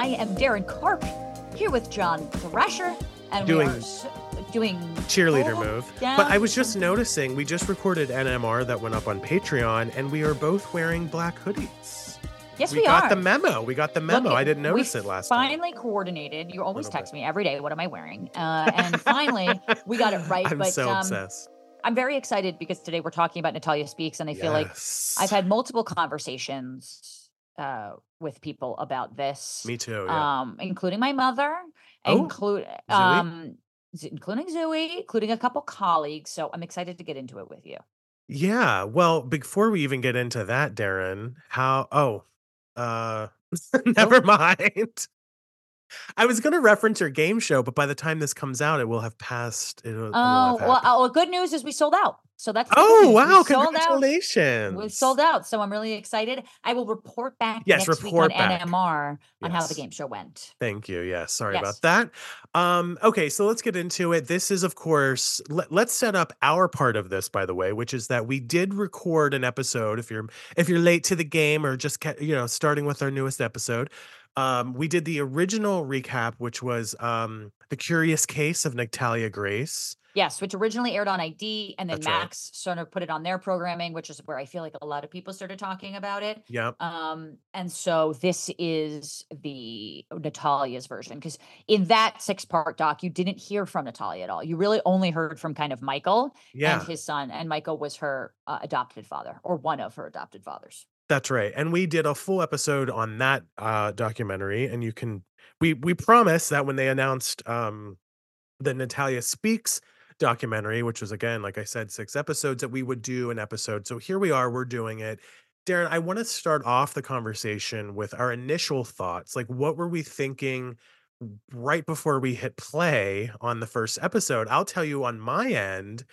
I am Darren Karp here with John Thrasher, and Doing- we are doing cheerleader hold move. down But I was just some- noticing, we just recorded NMR that went up on Patreon, and we are both wearing black hoodies. Yes, we we got are. the memo. We got the memo. Look, I didn't notice we it last time. Finally coordinated. You always Little text bit. me every day. What am I wearing? And finally, we got it right. I'm but so obsessed. I'm very excited because today we're talking about Natalia Speaks, and I feel like Yes. I've had multiple conversations with people about this. Me too, yeah. Including my mother, Oh, including Zoe, including a couple colleagues. So I'm excited to get into it with you. Yeah. Well, before we even get into that, Darren, never mind. I was going to reference your game show, but by the time this comes out, it will have passed. It will have happened. Good news is we sold out. So that's the good Oh, news. wow. We sold out. Congratulations. We sold out. So I'm really excited. I will report back Yes, next week report on back. NMR on how the Yes. game show went. Thank you. Yeah, sorry Yes. about that. Okay, so let's get into it. This is, of course, let's set up our part of this, by the way, which is that we did record an episode. If you're late to the game or just starting with our newest episode, we did the original recap, which was The Curious Case of Natalia Grace. Yes, which originally aired on ID, and then That's right. Max sort of put it on their programming, which is where I feel like a lot of people started talking about it. Yep. And so this is the Natalia's version, because in that 6-part doc, you didn't hear from Natalia at all. You really only heard from kind of Michael Yeah. and his son, and Michael was her adopted father, or one of her adopted fathers. That's right. And we did a full episode on that documentary, and we promised that when they announced the Natalia Speaks documentary, which was, again, like I said, 6 episodes, that we would do an episode. So here we are, we're doing it. Darren, I want to start off the conversation with our initial thoughts. Like, what were we thinking right before we hit play on the first episode? I'll tell you on my end,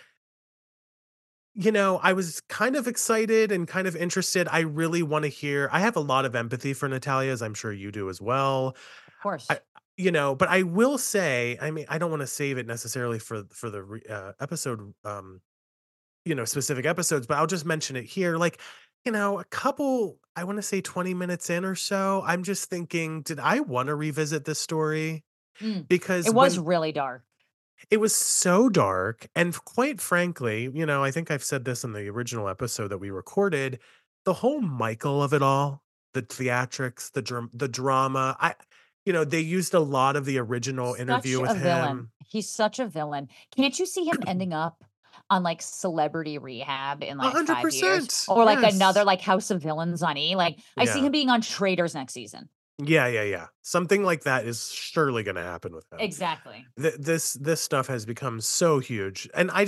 I was kind of excited and kind of interested. I really want to hear. I have a lot of empathy for Natalia, as I'm sure you do as well. Of course. But I will say, I mean, I don't want to save it necessarily for the episode, specific episodes, but I'll just mention it here. Like, a couple, I want to say 20 minutes in or so, I'm just thinking, did I want to revisit this story? Because it was really dark. it was so dark. And quite frankly, I think I've said this in the original episode that we recorded, the whole Michael of it all, the theatrics, the drama, they used a lot of the original interview with him. He's such a villain. Can't you see him ending up on like Celebrity Rehab in like 5 years, 100%. or like Yes. another like House of Villains on E? Like I see Yeah. him being on Traitors next season. Yeah. Something like that is surely going to happen with him. Exactly. This stuff has become so huge. And I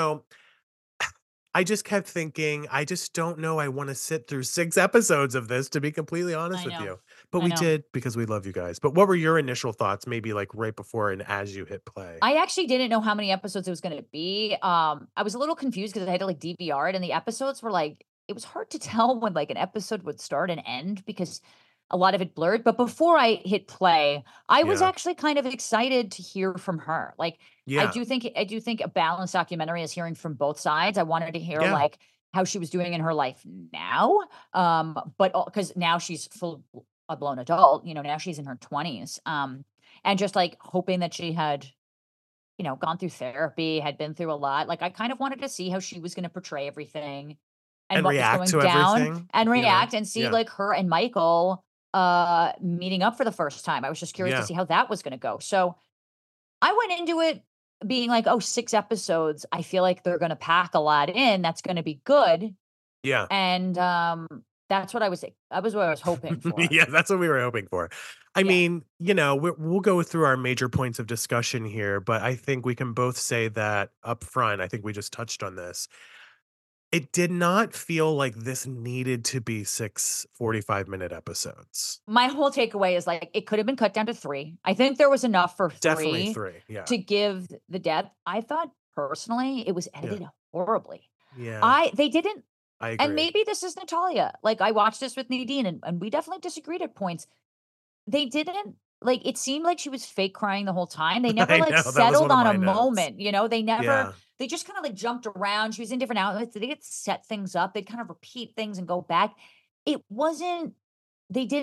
just kept thinking, I just don't know. I want to sit through 6 episodes of this, to be completely honest I with know. you. But I we know. did, because we love you guys. But what were your initial thoughts, maybe like right before and as you hit play? I actually didn't know how many episodes it was going to be. I was a little confused because I had to like DVR it, and the episodes were like, it was hard to tell when like an episode would start and end because a lot of it blurred. But before I hit play, I was Yeah. actually kind of excited to hear from her. Like, Yeah. I do think a balanced documentary is hearing from both sides. I wanted to hear Yeah. like how she was doing in her life now. But because now she's full a blown adult, now she's in her 20s. And just like hoping that she had, gone through therapy, had been through a lot. Like I kind of wanted to see how she was going to portray everything and And what was react going to down everything, and react and see Yeah. like her and Michael meeting up for the first time. I was just curious Yeah. to see how that was going to go. So I went into it being like, 6 episodes. I feel like they're going to pack a lot in. That's going to be good. Yeah. And that's what I was hoping for. Yeah, that's what we were hoping for. I Yeah. mean, we'll go through our major points of discussion here, but I think we can both say that up front. I think we just touched on this. It did not feel like this needed to be 6 45-minute episodes. My whole takeaway is like it could have been cut down to 3. I think there was enough for 3 Definitely 3. Yeah. to give the depth. I thought personally it was edited horribly. Yeah. They didn't, I agree. and maybe this is Natalia. Like I watched this with Nadine and we definitely disagreed at points. They didn't, like, it seemed like she was fake crying the whole time. They never I like know, that was settled one of on a my notes. moment, they never, Yeah. they just kind of like jumped around. She was in different outlets. They get set things up. They'd kind of repeat things and go back. It wasn't, they didn't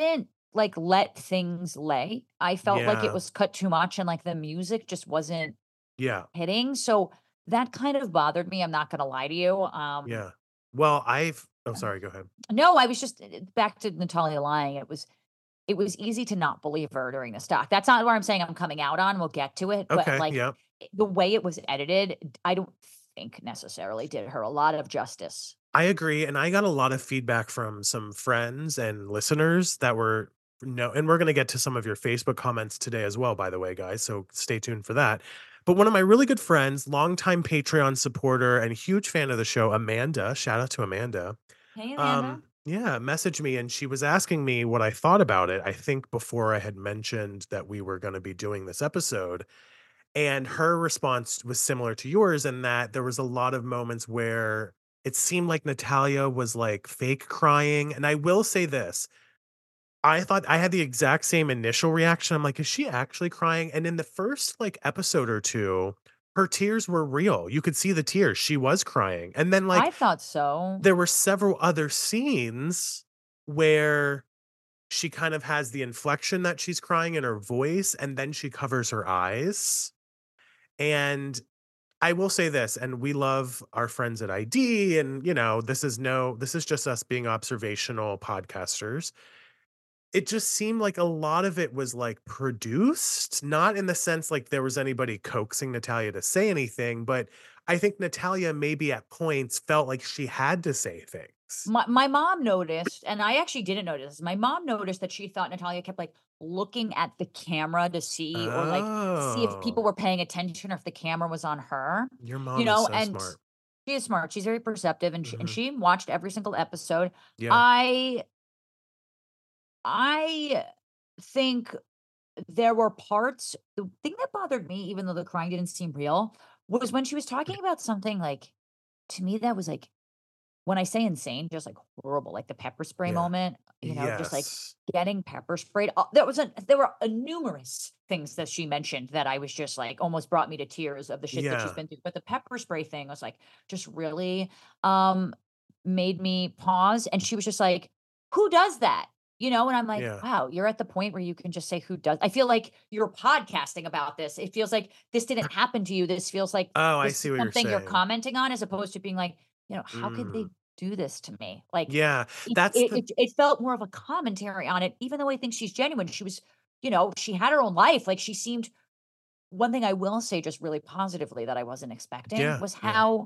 like, let things lay. I felt like it Yeah. was cut too much and, like, the music just wasn't Yeah. hitting, so that kind of bothered me, I'm not gonna lie to you, Yeah. Well, oh, sorry, go ahead. no, I was just back to Natalia lying, it was easy to not believe her during the stock. That's not where I'm saying I'm coming out on, we'll get to it, but, Okay, like, yeah. the way it was edited, I don't think necessarily did her a lot of justice. I agree, and I got a lot of feedback from some friends and listeners that were no, and we're gonna get to some of your Facebook comments today as well, by the way, guys, so stay tuned for that. But one of my really good friends, longtime Patreon supporter and huge fan of the show, Amanda, shout out to Amanda, Hey, Amanda. yeah, messaged me and she was asking me what I thought about it, I think before I had mentioned that we were gonna be doing this episode, and her response was similar to yours in that there was a lot of moments where it seemed like Natalia was, like, fake crying, and I will say this, I thought I had the exact same initial reaction, I'm like, "Is she actually crying?" And in the first, like, episode or 2, her tears were real, you could see the tears, she was crying, and then, I like, thought so. there were several other scenes where she kind of has the inflection that she's crying in her voice, and then she covers her eyes, and I will say this, and we love our friends at ID, and this is just us being observational podcasters. It just seemed like a lot of it was like produced, not in the sense like there was anybody coaxing Natalia to say anything, but I think Natalia maybe at points felt like she had to say things. My mom noticed, and I actually didn't notice this. My mom noticed that she thought Natalia kept, like, looking at the camera to see or, like, see if people Oh, were paying attention or if the camera was on her, your mom is so and smart. she is smart. She's very perceptive, and Mhm. she watched every single episode. Yeah. I I think there were parts the thing that bothered me, even though the crying didn't seem real, was when she was talking about something, like, to me that was, like, when I say insane, just, like, horrible, like the pepper spray Yeah. moment, just, like, Yes. getting pepper sprayed. There were, numerous things that she mentioned that I was just, like, almost brought me to tears of the shit that she's Yeah. been through, but the pepper spray thing was, like, just really, um, made me pause, and she was just like, "Who does that?" And I'm like, Yeah. "Wow, you're at the point where you can just say who does." I feel like you're podcasting about this. It feels like this didn't happen to you. This feels like Oh, I this see is what you're something you're saying. commenting on as opposed to being like, "How could Mm. they do this to me?" Like, Yeah. it That's it the it it felt more of a commentary on it, even though I think she's genuine. She was she had her own life, like, she seemed one thing I will say just really positively that I wasn't expecting yeah. was Yeah. how,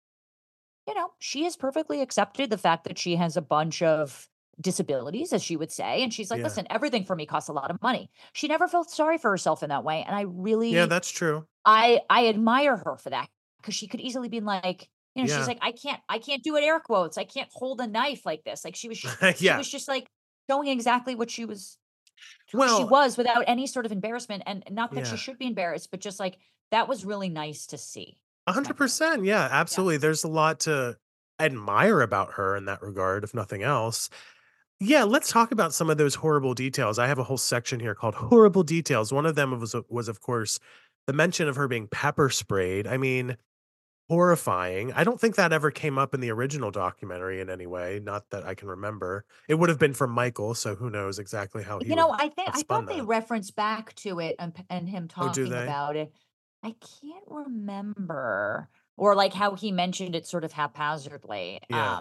she has perfectly accepted the fact that she has a bunch of disabilities, as she would say, and she's like, Yeah. "Listen, everything for me costs a lot of money." She never felt sorry for herself in that way, and I Yeah, really that's true. I admire her for that because she could easily be like, she's Yeah. like, I can't do it air quotes. I can't hold a knife like this." Like she Yeah. was just like showing exactly what she was who she Well, was without any sort of embarrassment. And not that she yeah. should be embarrassed, but just like that was really nice to see, is my point. 100%. Yeah, Yeah. absolutely. There's a lot to admire about her in that regard, if nothing else. Yeah, let's talk about some of those horrible details. I have a whole section here called horrible details. One of them was of course the mention of her being pepper sprayed. I mean, horrifying. I don't think that ever came up in the original documentary in any way, not that I can remember. It would have been from Michael, so who knows exactly how he would have I spun thought they that. referenced back to it and him Oh, do talking they? about it. I can't remember or like how he mentioned it sort of haphazardly. Yeah.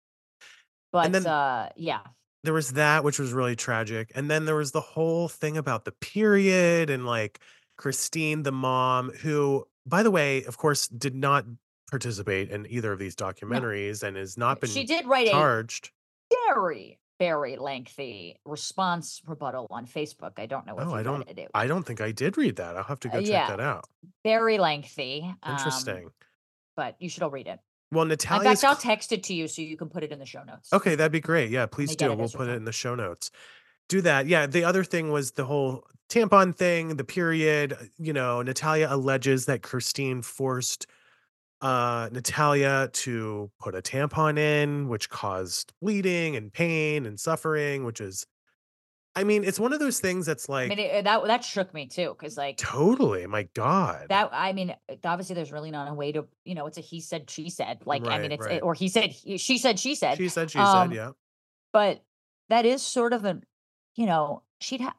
And But then yeah. there was that, which was really tragic, and then there was the whole thing about the period and, like, Christine, the mom, who, by the way, of course, did not participate in either of these No. documentaries and has not She been did write a charged. very, very lengthy response rebuttal on Facebook. I don't know if Oh, you read it. I don't think I did read that. I'll have to go check Yeah, that out. very lengthy. Interesting. But you should all read it. Well, In Natalia's fact, I'll cl text it to you so you can put it in the show notes. okay, that'd be great. Yeah, Let please me get do. it We'll as you're put it in talking. the show notes. Do that. Yeah, the other thing was the whole tampon thing, the period, Natalia alleges that Christine forced Natalia to put a tampon in, which caused bleeding and pain and suffering, which is I mean, it's one of those things that's I mean, like, that shook me too, because like totally, my god. obviously there's really not a way to, it's a he said, she said. Like, I mean, Right, right. or he said, she said, she said. She said, Um, yeah. but that is sort of an she'd have.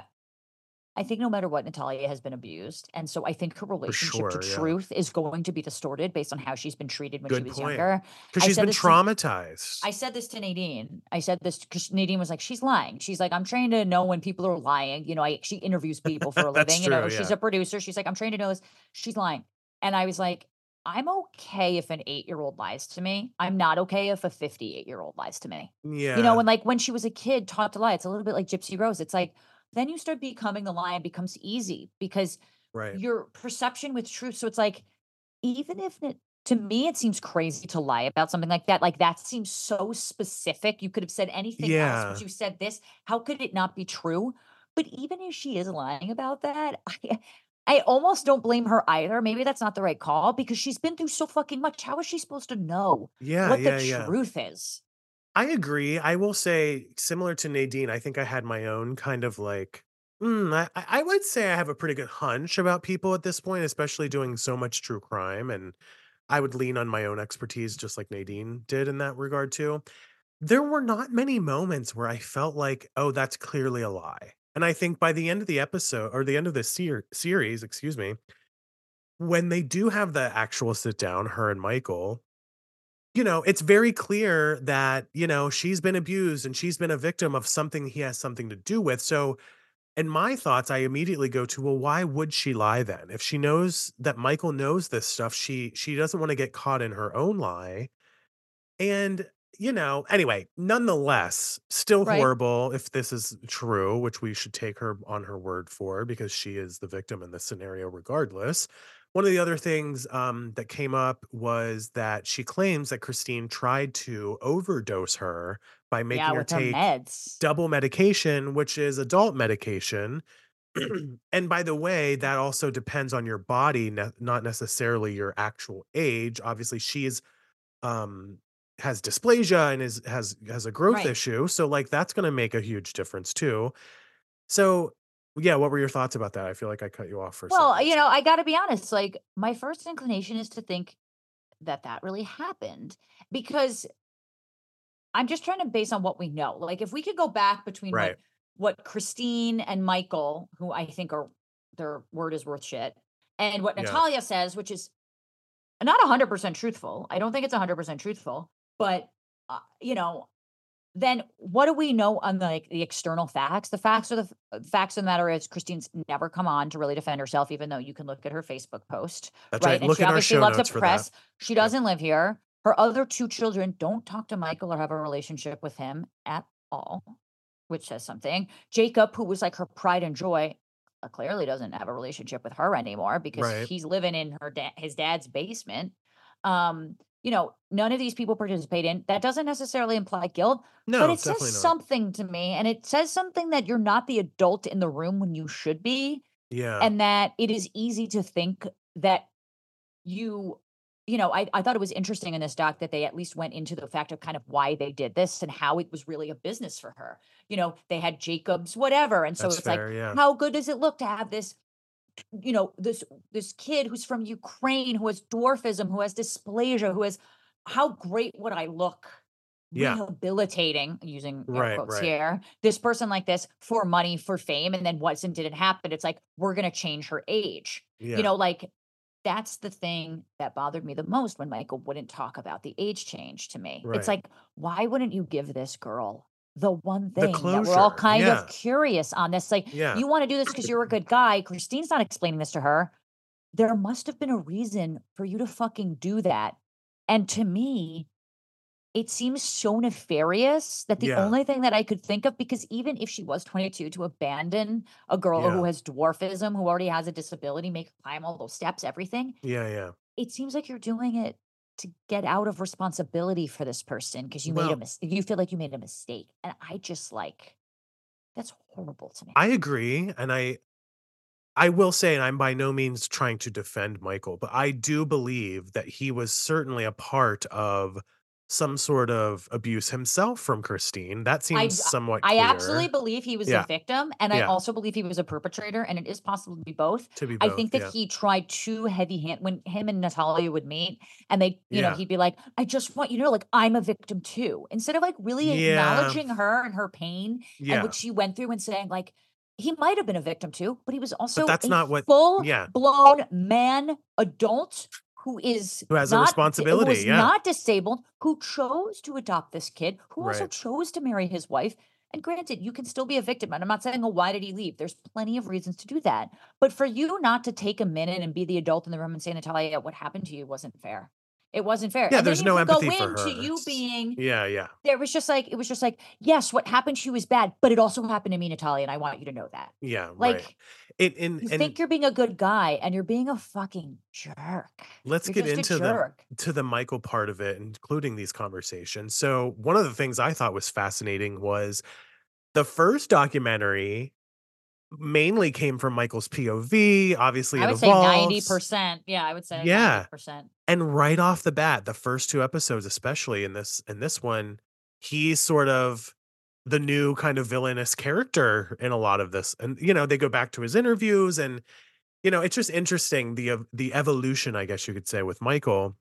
I think no matter what, Natalia has been abused, and so I think her For relationship to sure, yeah. truth is going to be distorted based on how she's been treated when she Good was point. younger. Because I 'Cause she's said been this to traumatized. I said this to Nadine. I said this because Nadine was like, "She's lying." She's like, "I'm trained to know when people are lying." She interviews people for a That's living. true, She's yeah. a producer. She's like, "I'm trained to know this." She's lying, and I was like, "I'm okay if an 8-year-old lies to me. I'm not okay if a 58-year-old lies to me." Yeah, And like when she was a kid, taught to lie. It's a little bit like Gypsy Rose. It's like then you start becoming the lie and becomes easy because right. your perception with truth. So it's like even if it to me, it seems crazy to lie about something like, that seems so specific, you could have said anything else, but Yeah. you said this, how could it not be true? But even if she is lying about that, I almost don't blame her either, maybe that's not the right call because she's been through so fucking much, how is she supposed to know Yeah, what the yeah, yeah. truth is? I agree. I will say, similar to Nadine, I think I had my own kind of like, I would say I have a pretty good hunch about people at this point, especially doing so much true crime. And I would lean on my own expertise, just like Nadine did in that regard, too. There were not many moments where I felt like, oh, that's clearly a lie. And I think by the end of the episode or the end of the series, excuse me, when they do have the actual sit down, her and Michael, it's very clear that, she's been abused and she's been a victim of something he has something to do with. So, in my thoughts, I immediately go to, well, why would she lie then? If she knows that Michael knows this stuff, she doesn't want to get caught in her own lie. And, anyway, nonetheless, still Right, horrible if this is true, which we should take her on her word for because she is the victim in this scenario regardless. One of the other things that came up was that she claims that Christine tried to overdose her by yeah, making her with her take meds. double medication, which is adult medication. And by the way, that also depends on your body, not necessarily your actual age. Obviously, um, has dysplasia and has a growth Right. issue, so, like, that's gonna make a huge difference too. So, yeah, what were your thoughts about that? I feel like I cut you off for a Well, second, so I gotta be honest, like, my first inclination is to think that that really happened because I'm just trying to base on what we know. Like, if we could go back between right. what Christine and Michael, who I think are their word is worth shit, and what Yeah. Natalia says, which is not 100% truthful. I don't think it's 100% truthful, but then what do we know on the external facts? The facts are facts of the matter is Christine's never come on to really defend herself, even though you can look at her Facebook post, That's right? right, And look she in our obviously show loves the notes for that. press. She Yep. doesn't live here. Her other two children don't talk to Michael or have a relationship with him at all, which says something. Jacob, who was like her pride and joy, clearly doesn't have a relationship with her anymore because Right. he's living in his dad's basement. None of these people participate in that doesn't necessarily imply guilt, but No, it says definitely not. something to me, and it says something that you're not the adult in the room when you should be, Yeah. and that it is easy to think that you I thought it was interesting in this doc that they at least went into the fact of kind of why they did this and how it was really a business for her. They had Jacob's whatever, and so That's it's like, fair, yeah. how good does it look to have this kid who's from Ukraine, who has dwarfism, who has dysplasia, who has how great would I look Yeah. rehabilitating, using air Right, quotes right. here, this person like this for money, for fame, and then wasn't didn't happen. It's like, we're gonna change her age. Yeah. Like that's the thing that bothered me the most when Michael wouldn't talk about the age change to me. It's Right. like, why wouldn't you give this girl the one The thing that we're all closure, kind of yeah, curious on this? Like, yeah. you want to do this because you're a good guy. Christine's not explaining this to her. There must have been a reason for you to fucking do that. And to me, it seems so nefarious that the Yeah, only thing that I could think of, because even if she was 22, to abandon a girl who yeah, has dwarfism, who already has a disability, make her climb all those steps, everything, yeah, yeah. it seems like you're doing it to get out of responsibility for this person because Well, you feel like you made a mistake. And I just like, that's horrible to me. I agree, and I will say, and I'm by no means trying to defend Michael, but I do believe that he was certainly a part of some sort of abuse himself from Christine. That seems I somewhat I absolutely clear. believe he was a Yeah, victim, and I yeah, also believe he was a perpetrator, and it is possible to be both. to be I both. think that Yeah, he tried too heavy-hand when him and Natalia would meet, and they yeah, he'd be like, "I just want you to know, like, I'm a victim too." Instead of, like, really yeah, acknowledging her and her pain and yeah. what she went through and saying, like, he might have been a victim too, but he was But also that's a not what. Yeah, full-blown man adult who has a who responsibility? was Yeah, not disabled, who chose to adopt this kid, who also right. chose to marry his wife. And granted, you can still be a victim. And I'm not saying, oh, why did he leave? There's plenty of reasons to do that. But for you not to take a minute and be the adult in the room and say, Natalia, what happened to you wasn't fair. It wasn't fair. Yeah, And then there's you no can go empathy for into her. you being Yeah, yeah, it was just like, yes, what happened to you is bad, but it also happened to me, Natalia, and I want you to know that. yeah, right. Like, It and you and think you're being a good guy and you're being a fucking jerk. let's You're get just a into the jerk. Michael part of it, including these conversations. So one of the things I thought was fascinating was the first documentary mainly came from Michael's POV. Obviously, I it would say evolves. 90%. Yeah, I would say like Yeah. 90%. And right off the bat, the first 2 episodes, especially in this one, he's sort of the new kind of villainous character in a lot of this. And, they go back to his interviews and, it's just interesting the evolution, I guess you could say, with Michael.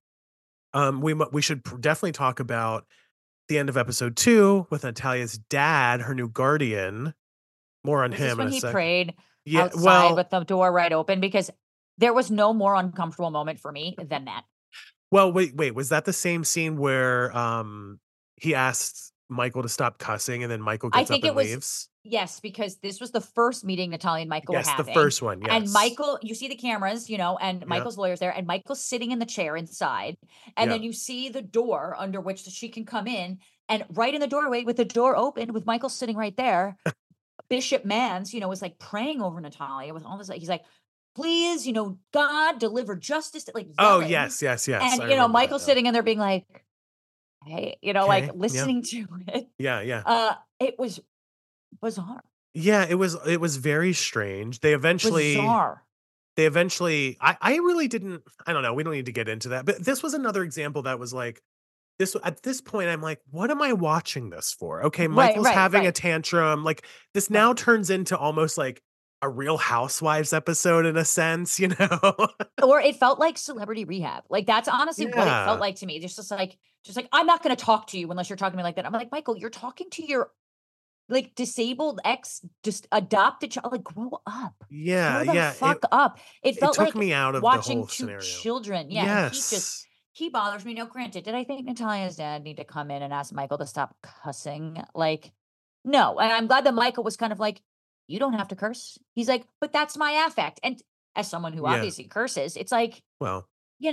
We should definitely talk about the end of episode 2 with Natalia's dad, her new guardian. More on Was this him in when a he second. prayed Yeah, outside well with the door right open? Because there was no more uncomfortable moment for me than that. wait, was that the same scene where, he asks Michael to stop cussing and then Michael I gets up think it and was leaves? yes, because this was the first meeting Natalia and Michael were Yes, the having. first one, And yes. Michael, you see the cameras, and Yeah, Michael's lawyer's there, and Michael's sitting in the chair inside. And yeah. then you see the door under which she can come in. And right in the doorway, with the door open, with Michael sitting right there, Bishop Mans, was like praying over Natalia with all this. Like, he's like, please, God deliver justice, like Oh, yelling. yes, yes, yes, And, I remember that Michael now. sitting in there being like, hey, like Okay, yeah, listening to it. yeah, yeah. It was bizarre, Yeah, it was very strange. bizarre. They eventually I really didn't I don't know, we don't need to get into that, but this was another example that was like, at this point, I'm like, "What am I watching this for?" Okay, Right, Michael's right, having a right, tantrum, like, this right. now turns into almost like a Real Housewives episode in a sense, you know? Or it felt like celebrity rehab. Like, that's honestly what it felt Yeah. like to me. Just like, I'm not gonna talk to you unless you're talking to me like that. I'm like, Michael, you're talking to your like disabled ex, just adopted child. Like, grow up. Yeah, Grow the yeah, fuck up. It it felt took like me out of the watching whole 2 scenario. children. Yeah, and Yes. he bothers me. Now, granted, did I think Natalia's dad need to come in and ask Michael to stop cussing? Like, no. And I'm glad that Michael was kind of like, "You don't have to curse." He's like, "But that's my affect." And as someone who Yeah. obviously curses, it's like, Well,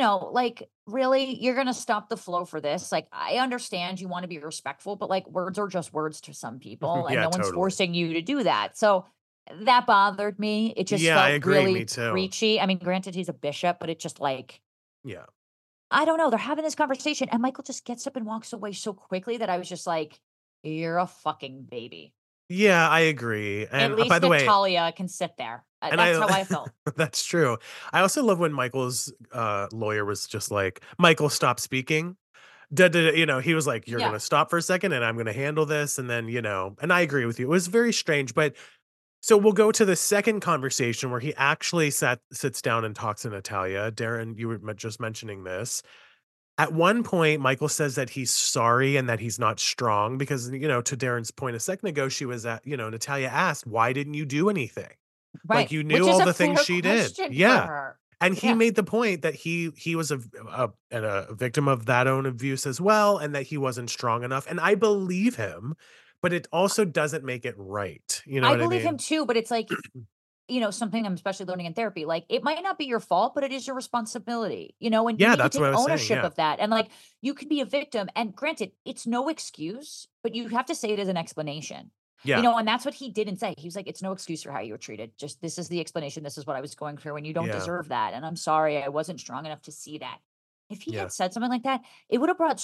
like, really? You're gonna stop the flow for this? Like, I understand you wanna be respectful, but, like, words are just words to some people, and yeah, no one's totally. forcing you to do that. So, that bothered me. It just Yeah, I felt agree, me really too. preachy. I mean, granted, he's a bishop, but it just, like, Yeah. I don't know, they're having this conversation, and Michael just gets up and walks away so quickly that I was just like, "You're a fucking baby." Yeah, I agree, At and, by least the way. Natalia can sit there. And That's I how I felt. that's true. I also love when Michael's, lawyer was just like, "Michael, stop speaking." Da da da he was like, "You're Yeah. gonna stop for a second, and I'm gonna handle this," and then, and I agree with you. It was very strange, but so we'll go to the second conversation where he actually sits down and talks to Natalia. Darren, you were just mentioning this. At one point, Michael says that he's sorry and that he's not strong because, to Darren's point a second ago, she was at Natalia asked, "Why didn't you do anything?" Like, Right, you which knew is all a the things fair she did. question for Yeah. her. And he Yeah. made the point that he was a victim of that own abuse as well, and that he wasn't strong enough. And I believe him, but it also doesn't make it right. You know I what I believe him mean? too, but it's like, something I'm especially learning in therapy, like, it might not be your fault, but it is your responsibility, and you Yeah, need to that's what take I was saying. ownership Yeah. of that. And like, you could be a victim. And granted, it's no excuse, but you have to say it as an explanation. Yeah. And that's what he didn't say. He was like, it's no excuse for how you were treated. Just this is the explanation. This is what I was going through, and you don't Yeah. deserve that. And I'm sorry I wasn't strong enough to see that. If he Yeah. had said something like that, it would have brought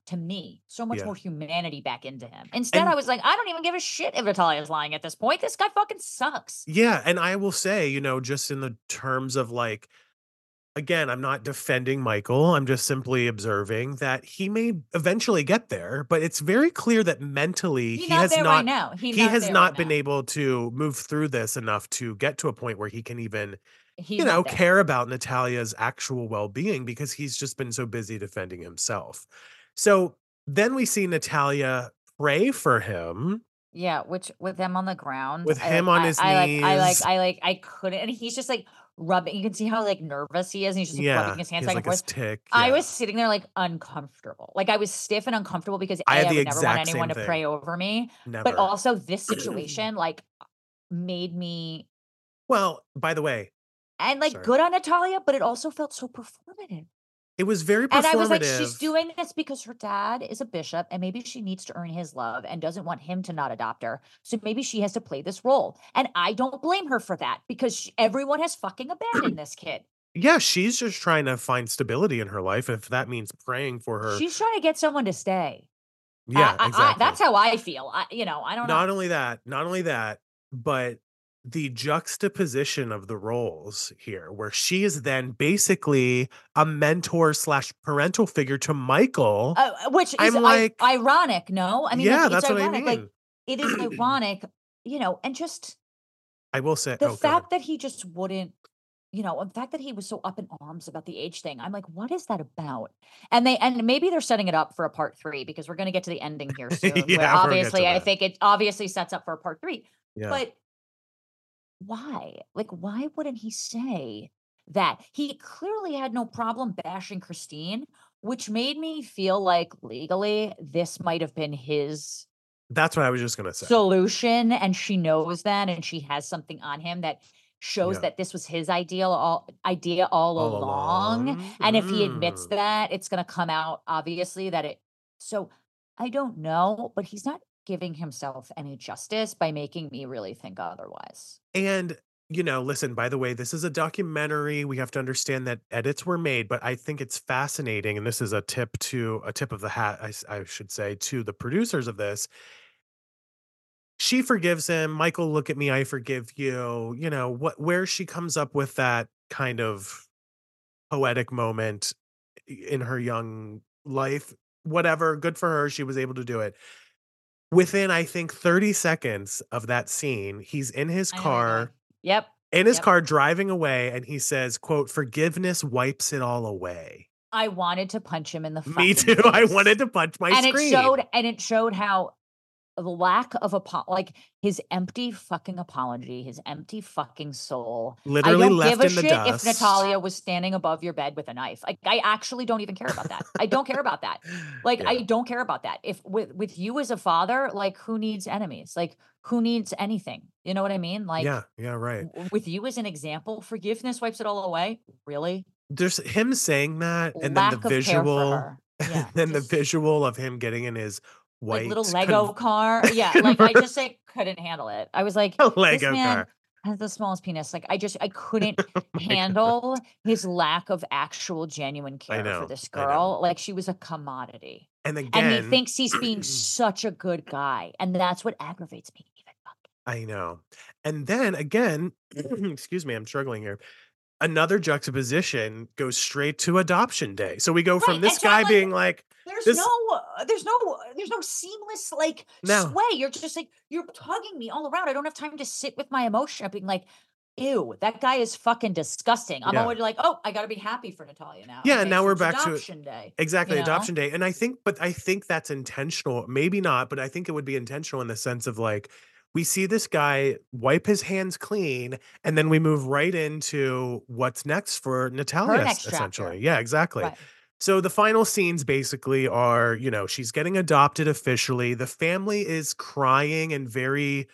so much Yeah. more humanity back into him. Instead, I And was like, I don't even give a shit if Natalia's lying at this point. This guy fucking sucks. yeah, and I will say, just in the terms of like again, I'm not defending Michael. I'm just simply observing that he may eventually get there, but it's very clear that mentally He not there right now. He he not has there right not been now. able to move through this enough to get to a point where he can even, He's not there. care about Natalia's actual well-being because he's just been so busy defending himself. So then we see Natalia pray for him Yeah, which with them on the ground, with him on his knees. I couldn't, and he's just, like, rubbing, you can see how, like, nervous he is, and he's just, like, rubbing Yeah, his he hands has back and like a forth. tick. I Yeah. was sitting there, like, uncomfortable. Like, I was stiff and uncomfortable because, I A, had I the would never want exact anyone same to pray thing. over me, but Never. also this situation, like, made me, Well, by the way, and, like, sorry. good on Natalia, but it also felt so performative. It was very And I was like, she's performative. doing this because her dad is a bishop and maybe she needs to earn his love and doesn't want him to not adopt her. So maybe she has to play this role. And I don't blame her for that because everyone has fucking abandoned this kid. Yeah, she's just trying to find stability in her life, if that means praying for her. She's trying to get someone to stay. Yeah, That's exactly. how I feel. I don't know. Not only that, but the juxtaposition of the roles here, where she is then basically a mentor slash parental figure to Michael. Which is I'm like, ironic. No, I mean, like, yeah, it's that's what I ironic. Like, mean. it is ironic, and just I will say, the oh, go ahead. fact that he just wouldn't, the fact that he was so up in arms about the age thing, I'm like, "What is that about?" And maybe they're setting it up for a part 3 because we're gonna get to the ending here soon, where Yeah, we'll get to obviously I that. think it obviously sets up for a part 3. Yeah. But why? Like, why wouldn't he say that? He clearly had no problem bashing Christine, which made me feel like legally this might have been his That's what I was just gonna say. solution, and she knows that, and she has something on him that shows Yeah. that this was his idea all All along, along? and if he admits Mm. that, it's gonna come out obviously that it, so, I don't know, but he's not giving himself any justice by making me really think otherwise. And, listen, by the way, this is a documentary. We have to understand that edits were made, but I think it's fascinating. And this is a tip of the hat, I should say, to the producers of this. She forgives him. Michael, look at me. I forgive you. Where she comes up with that kind of poetic moment in her young life, whatever, good for her. She was able to do it. Within, I think, 30 seconds of that scene, he's in his I know where you're going. car Yep, in his yep. car driving away, and he says, quote, "Forgiveness wipes it all away." I wanted to punch him in the Me fucking too. I face. wanted to punch my And screen. it showed how the lack of like, his empty fucking apology, his empty fucking soul. I Literally don't give left a in the shit if dust. Natalia was standing above your bed with a knife. Like, I actually don't even care about that. I don't care about that. Like, I Yeah. don't care about that. If with you as a father, like, who needs enemies? Like, who needs anything? You know what I mean? Like, Yeah, yeah, right. with you as an example, forgiveness wipes it all away. Really? There's him saying that, and then the Lack of care for visual her. and Yeah, then the just visual of him getting in his like, little white Lego car. Yeah, like, I just, like, couldn't handle it. I was like, "This Lego man car. has the smallest penis." Like, I couldn't Oh my god. handle his lack of actual genuine I care for know, this I know. girl, like she was a commodity. And And he again thinks he's being such a good guy, and that's what aggravates me even I know. And then again, excuse me, I'm struggling here. Another juxtaposition goes straight to adoption day. So we go right, from and this so I'm guy like, being like, there's no this there's no seamless, like, no. sway. You're just like, you're tugging me all around. I don't have time to sit with my emotion of being like, "Ew, that guy is fucking disgusting." I'm Yeah. already like, "Oh, I gotta be happy for Natalia now. Yeah, and Okay, now so we're it's back to adoption day," you exactly know? adoption day. And I think that's intentional. Maybe not, but I think it would be intentional in the sense of like we see this guy wipe his hands clean and then we move right into what's next for Her Natalia next essentially. chapter. Yeah, exactly. Right. So the final scenes basically are, she's getting adopted officially. The family is crying and very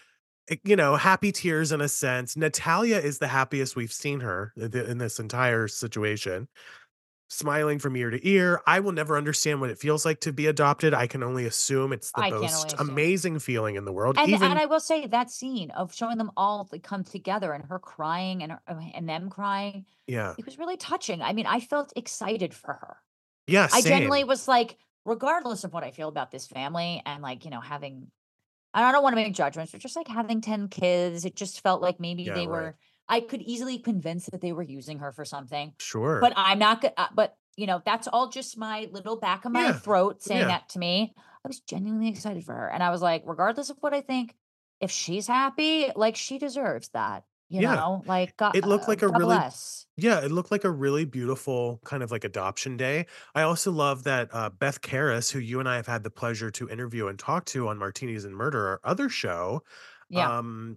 happy tears in a sense. Natalia is the happiest we've seen her in this entire situation, smiling from ear to ear. I will never understand what it feels like to be adopted. I can only assume it's the I can only most assume. amazing feeling in the world. And Even I will say that scene of showing them all, like, come together and her crying and and them crying, yeah. it was really touching. I mean, I felt excited for her. Yeah, I genuinely same. was like, regardless of what I feel about this family and, like, having, and I don't wanna make judgments, but just, like, having 10 kids, it just felt like maybe Yeah, they right. were I could easily convince that they were using her for something, Sure. but I'm not go but, that's all just my little back of my Yeah. throat saying Yeah. that to me. I was genuinely excited for her, and I was like, regardless of what I think, if she's happy, like, she deserves that, Yeah. like, God It looked like a God really bless. Yeah, it looked like a really beautiful kind of like adoption day. I also love that Beth Karas, who you and I have had the pleasure to interview and talk to on Martinis and Murder, our other show, Yeah. um,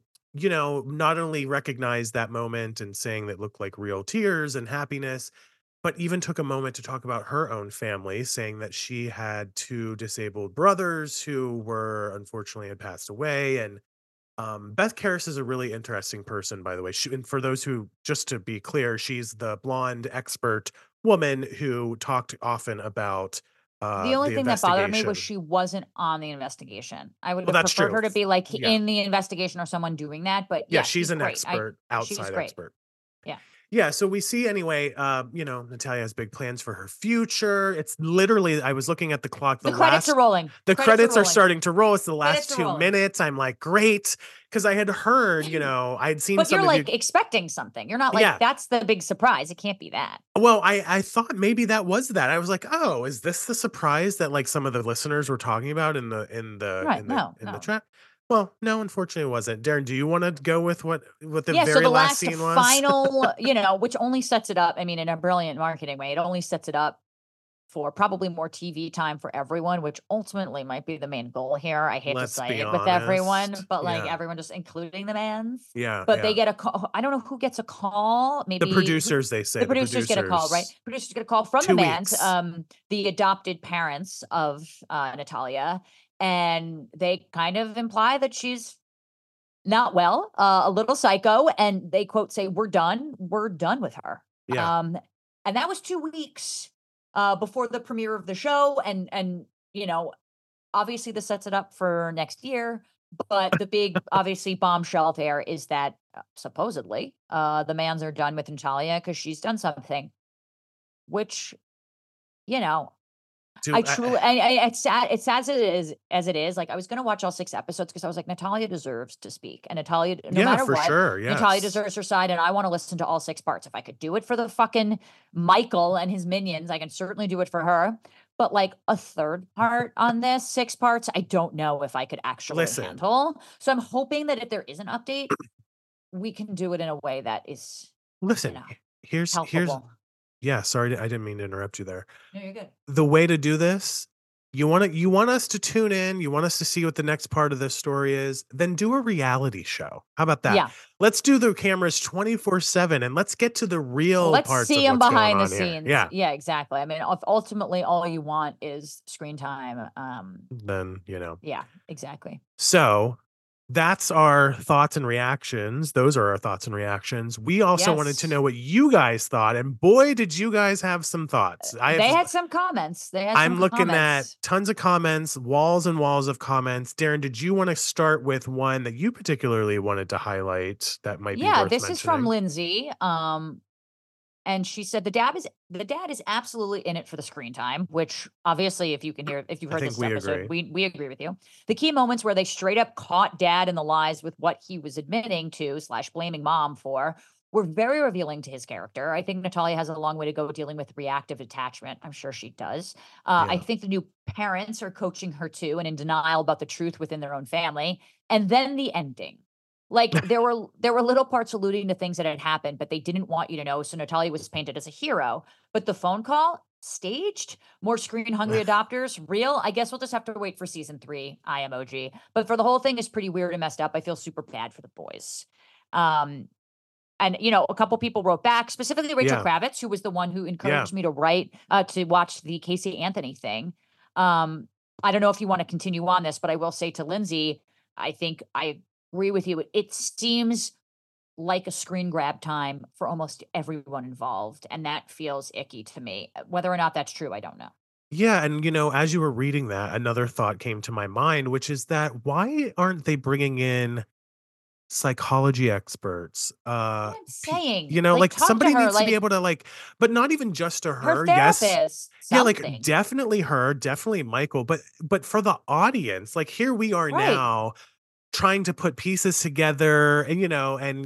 not only recognized that moment and saying that looked like real tears and happiness, but even took a moment to talk about her own family, saying that she had two disabled brothers who were unfortunately had passed away. And Beth Karas is a really interesting person, by the way. And for those who, just to be clear, she's the blonde expert woman who talked often about The only the thing that bothered me was investigation. she wasn't on the investigation. I would Well, have that's preferred true. her to be, like, Yeah. in the investigation or someone doing that, but Yeah. yeah, She's she's an great. expert, She was outside great. expert. Yeah. Yeah, so we see anyway, Natalia has big plans for her future. It's literally, I was looking at the clock, The credits are rolling. the Credits are credits are rolling. starting to roll. It's the last Credits are rolling. 2 minutes. I'm like, great. Cause I had heard, I'd seen But some you're, of you. like, expecting something. You're not like, Yeah. "That's the big surprise." It can't be that. Well, I thought maybe that was that. I was like, "Oh, is this the surprise that, like, some of the listeners were talking about Right. No, in the no. chat?" Well, no, unfortunately, it wasn't. Darren, do you wanna go with what the Yeah, so very the last last scene was? final, which only sets it up, I mean, in a brilliant marketing way, it only sets it up for probably more TV time for everyone, which ultimately might be the main goal here. I hate to Let's say be it with everyone, honest. but, like, Yeah. everyone just including the mans. Yeah, But they yeah. get a call. I don't know who gets a call, The maybe who producers, they say, the the producers get a call, right? producers. Producers get a call from the 2 mans, weeks. the adopted parents of, Natalia, and they kind of imply that she's not well, a little psycho, and they quote say, we're done with her." Yeah. Um, and that was 2 weeks, before the premiere of the show, and, you know, obviously this sets it up for next year, but the big, obviously, bombshell there is that, supposedly, the mans are done with Natalia because she's done something, which, you know, I Do truly it's sad as it is, like, I was gonna watch all 6 episodes because I was like, "Natalia deserves to speak," and Natalia no Yeah, matter for what, sure, Natalia yes. deserves her side, and I wanna listen to all 6 parts. If I could do it for the fucking Michael and his minions, I can certainly do it for her, but, like, a 3rd part on this, 6 parts, I don't know if I could actually Listen, handle. So I'm hoping that if there is an update, we can do it in a way that is, you listen, know, here's palpable. yeah, sorry, I didn't mean to interrupt you there. No, you're good. The way to do this, you want us to tune in, you want us to see what the next part of this story is, then do a reality show. How about that? Yeah. Let's do the cameras 24/7 and let's get to the real Let's parts see of him what's going behind the on here. scenes. Yeah. Yeah, exactly. I mean, ultimately, all you want is screen time. Then, Yeah, exactly. So, that's our thoughts and reactions. Those are our thoughts and reactions. We also wanted to Yes. know what you guys thought, and boy, did you guys have some thoughts. They had some comments. They had some I'm looking at comments. tons of comments, walls and walls of comments. Darren, did you wanna start with one that you particularly wanted to highlight that might be Yeah, worth this is from mentioning? Lindsay. And she said the dad is absolutely in it for the screen time, which obviously if you've I heard think this we episode, agree. we agree with you. The key moments where they straight up caught dad in the lies with what he was admitting to slash blaming mom for were very revealing to his character. I think Natalia has a long way to go dealing with reactive attachment. I'm sure she does. I Yeah. think the new parents are coaching her too and in denial about the truth within their own family. And then the ending. Like, there were little parts alluding to things that had happened, but they didn't want you to know, so Natalia was painted as a hero. But the phone call, staged? More screen-hungry adopters? Real? I guess we'll just have to wait for season 3, IMOG. But for the whole thing is pretty weird and messed up. I feel super bad for the boys. Um, and, a couple people wrote back, specifically Rachel Yeah. Kravitz, who was the one who Yeah. encouraged me to write, to watch the Casey Anthony thing. Um, I don't know if you wanna continue on this, but I will say to Lindsay, I think I agree with you. It seems like a screen grab time for almost everyone involved, and that feels icky to me. Whether or not that's true, I don't know. Yeah, and, as you were reading that, another thought came to my mind, which is that why aren't they bringing in psychology experts, That's what I'm saying. Like, like talk to somebody her, needs to be like, able to but not even just to her her. Yes. therapist, Yeah, like something. definitely her, definitely Michael, but for the audience, like here we are Right. now trying to put pieces together and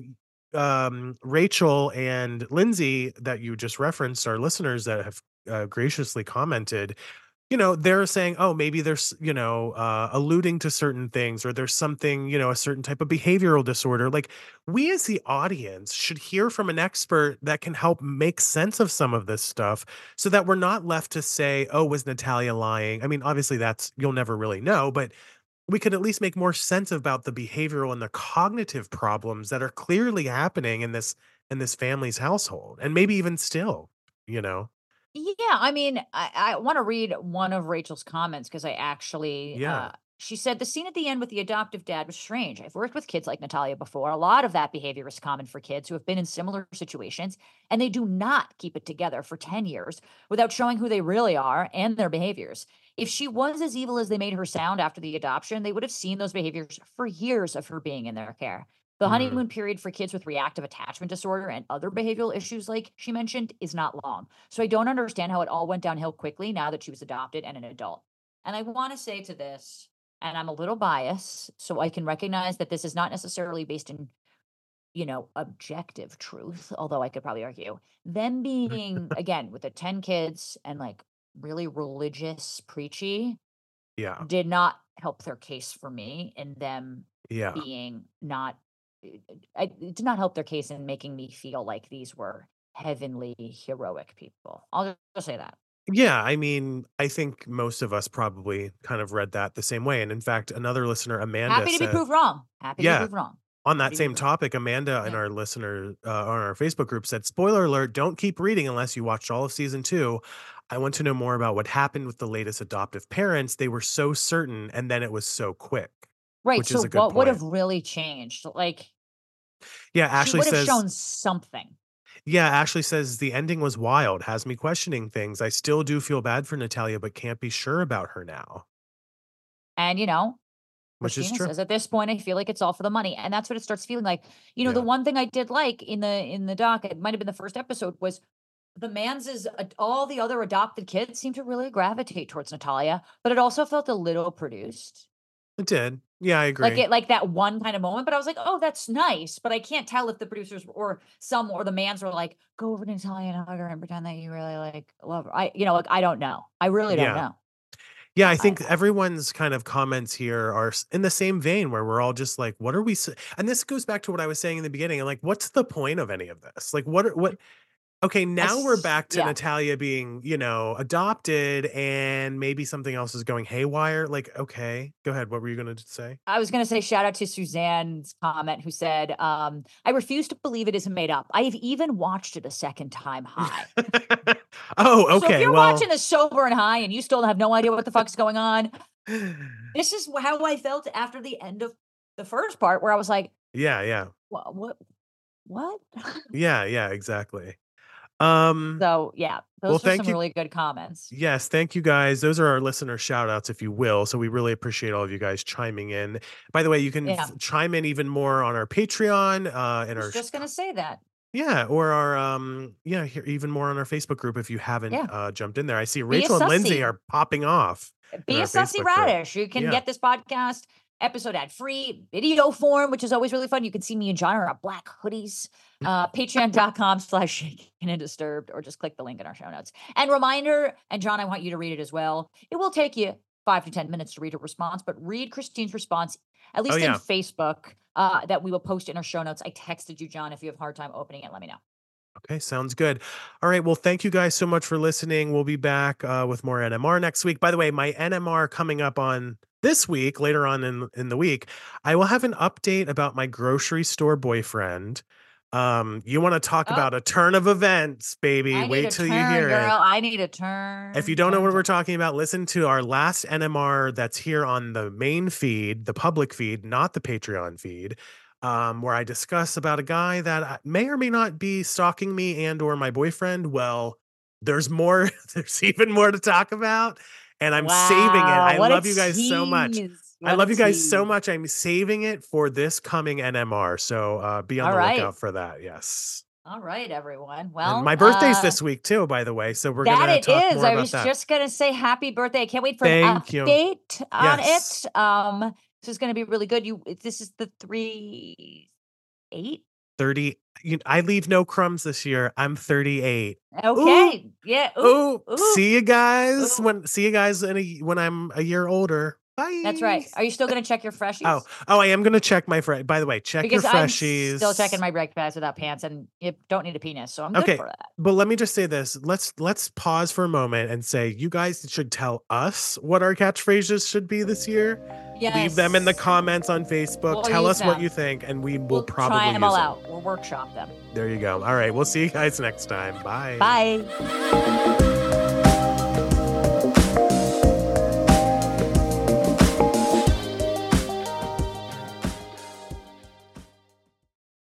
Rachel and Lindsay that you just referenced are listeners that have graciously commented. They're saying, oh, maybe there's, alluding to certain things, or there's something, a certain type of behavioral disorder. Like, we as the audience should hear from an expert that can help make sense of some of this stuff so that we're not left to say, oh, was Natalia lying? I mean, obviously you'll never really know, but we could at least make more sense about the behavioral and the cognitive problems that are clearly happening in this family's household, and maybe even still, you know. Yeah, I mean, I wanna read one of Rachel's comments because I actually, Yeah. she said, "The scene at the end with the adoptive dad was strange. I've worked with kids like Natalia before. A lot of that behavior is common for kids who have been in similar situations, and they do not keep it together for 10 years without showing who they really are and their behaviors. If she was as evil as they made her sound after the adoption, they would have seen those behaviors for years of her being in their care. The Mm, honeymoon period for kids with reactive attachment disorder and other behavioral issues, like she mentioned, is not long. So I don't understand how it all went downhill quickly now that she was adopted and an adult." And I want to say to this, and I'm a little biased, so I can recognize that this is not necessarily based in, objective truth, although I could probably argue them being, again, with the 10 kids and like really religious, preachy, yeah. did not help their case for me in them Yeah. being not, it did not help their case in making me feel like these were heavenly, heroic people. I'll just say that. Yeah, I mean, I think most of us probably kind of read that the same way, and in fact, another listener, Amanda, Happy to be said proved wrong. Happy to be yeah, proved wrong. on Happy that to be same proved wrong. topic, Amanda and Yeah. our listener, on our Facebook group said, "Spoiler alert, don't keep reading unless you watched all of season 2. I want to know more about what happened with the latest adoptive parents. They were so certain, and then it was so quick," Right, which so is a good what would point. have really changed? Like, Yeah, she Ashley would have says shown something. Yeah, Ashley says, "The ending was wild, has me questioning things. I still do feel bad for Natalia, but can't be sure about her now." And, Which is Christina true. says, "At this point, I feel like it's all for the money." And that's what it starts feeling like. The Yeah. one thing I did like in the doc, it might have been the first episode, was the Manses, all the other adopted kids seemed to really gravitate towards Natalia, but it also felt a little produced. It did. Yeah, I Like agree. it like that one kind of moment, but I was like, "Oh, that's nice," but I can't tell if the producers or the mans were like, "Go over to Natalia and hug her and pretend that you really, like, love her." Like, I don't know. I really don't Yeah. know. Yeah, I I think everyone's kind of comments here are in the same vein where we're all just like, "What are we s" and this goes back to what I was saying in the beginning, like, what's the point of any of this? Like, what okay, now we're back to Yeah. Natalia being, adopted, and maybe something else is going haywire. Like, okay, go ahead. What were you gonna say? I was gonna say shout out to Suzanne's comment who said, "I refuse to believe it isn't made up. I have even watched it a second time high." Oh, So if okay, you're well watching this sober and high and you still have no idea what the fuck's going on, this is how I felt after the end of the first part where I was like, Yeah, yeah. What?" Yeah, yeah, exactly. Um, So, yeah, well, those are thank some you. really good comments. Yes, thank you guys. Those are our listener shout outs, if you will. So we really appreciate all of you guys chiming in. By the way, you can Yeah, chime in even more on our Patreon, I and was just gonna say that. yeah, or our yeah, here, even more on our Facebook group if you haven't Yeah, jumped in there. I see be a Rachel and Lindsay sussy. are popping off in Be a our sussy Facebook group. radish. You can Yeah. get this podcast episode ad free, video form, which is always really fun. You can see me and John in our black hoodies. Patreon.com/shaken and disturbed, or just click the link in our show notes. And reminder, and John, I want you to read it as well. It will take you 5 to 10 minutes to read a response, but read Christine's response, at Oh least in yeah. Facebook, that we will post in our show notes. I texted you, John. If you have a hard time opening it, let me know. Okay, sounds good. All right. Well, thank you guys so much for listening. We'll be back with more NMR next week. By the way, my NMR coming up on this week, later on in the week, I will have an update about my grocery store boyfriend. You want to talk Oh, about a turn of events, baby. I need Wait a till you turn, hear it. girl. I need a If you turn, don't know turn, what we're turn. talking about, listen to our last NMR that's here on the main feed, the public feed, not the Patreon feed, where I discuss about a guy that may or may not be stalking me and or my boyfriend. Well, there's more. There's even more to talk about, and I'm saving it. Wow, I what a love you guys so much. tease. I What a love you guys so tease. much. I'm saving it for this coming NMR. So be on All the right. lookout for that. Yes. All right, everyone. And Well, my birthday's this week too, by the way. So we're that gonna it talk is. more I about was that. just gonna say happy birthday. I can't wait for an Thank you. update on Yes. it. This is gonna be really good. This is the 3-8? 30. I leave no crumbs this year. I'm 38. Ooh, Okay. Yeah. Ooh, ooh. ooh, See you guys ooh. when I'm a year older. That's Bye. right. Are you still gonna check your Oh, freshies? I am gonna check my by the way, check your Because I'm still checking freshies. my brake pads without pants, and you don't need a penis, so I'm good Okay, for that. but let me just say this. Let's pause for a moment and say you guys should tell us what our catchphrases should be this year. Leave them in the Yes. comments on Facebook. We'll Tell use us what you them. think, and we will We'll try probably them all use them. out. We'll workshop them. There you go. All right, we'll see you guys next time. Bye. Bye.